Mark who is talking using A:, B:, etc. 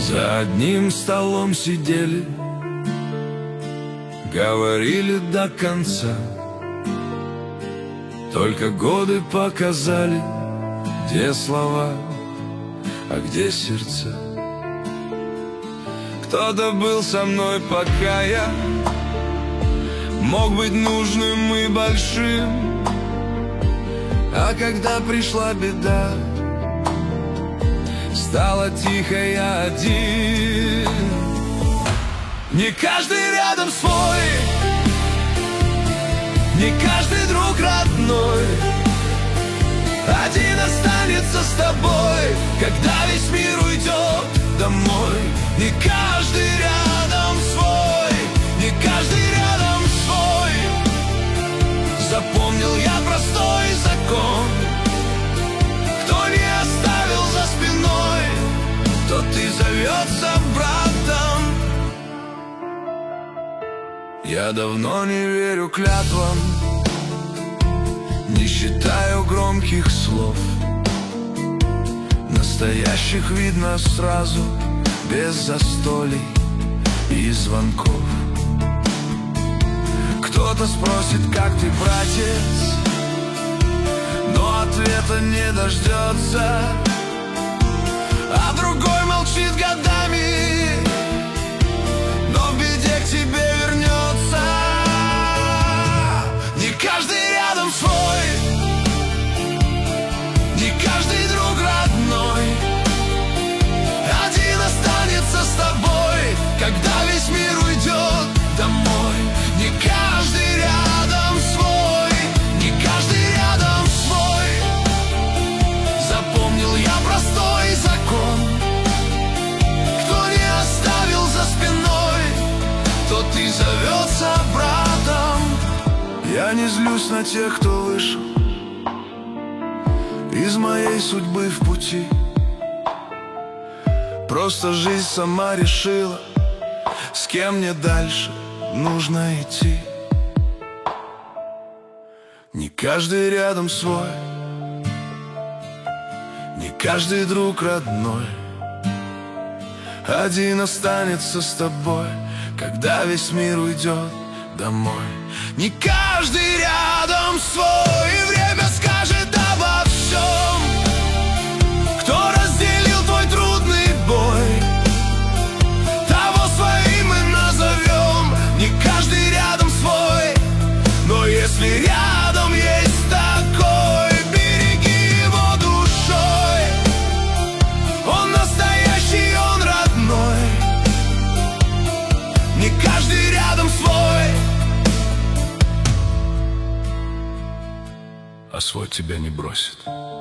A: За одним столом сидели, говорили до конца. Только годы показали, где слова, а где сердца. Кто-то был со мной, пока я мог быть нужным и большим. А когда пришла беда, стало тихо, я один. Не каждый рядом свой, не каждый друг родной. Один останется с тобой, когда весь мир уйдет домой. Не каждый рядом свой, не каждый рядом свой. Запомнил я простой закон: кто не оставил за спиной, тот и зовется братом. Я давно не верю клятвам, не считаю громких слов. Настоящих видно сразу, без застолий и звонков. Кто-то спросит, как ты, братец, но ответа не дождется. А другой молчит годами, но в беде к тебе вернется. Не каждый рядом свой, не каждый друг родной. Один останется с тобой, когда весь мир уйдет домой. Не каждый рядом свой, не каждый рядом свой. Запомнил я простой закон: кто не оставил за спиной, тот и зовется братом. Я не злюсь на тех, кто вышел из моей судьбы в пути. Просто жизнь сама решила, с кем мне дальше нужно идти. Не каждый рядом свой, не каждый друг родной. Один останется с тобой, когда весь мир уйдет домой. Не каждый рядом свой, и время скажет обо всем. Кто разделил твой трудный бой, того своим мы назовем. Не каждый рядом свой, но если рядом есть такой, береги его душой. Он настоящий, он родной. Не каждый рядом свой, а свой тебя не бросит.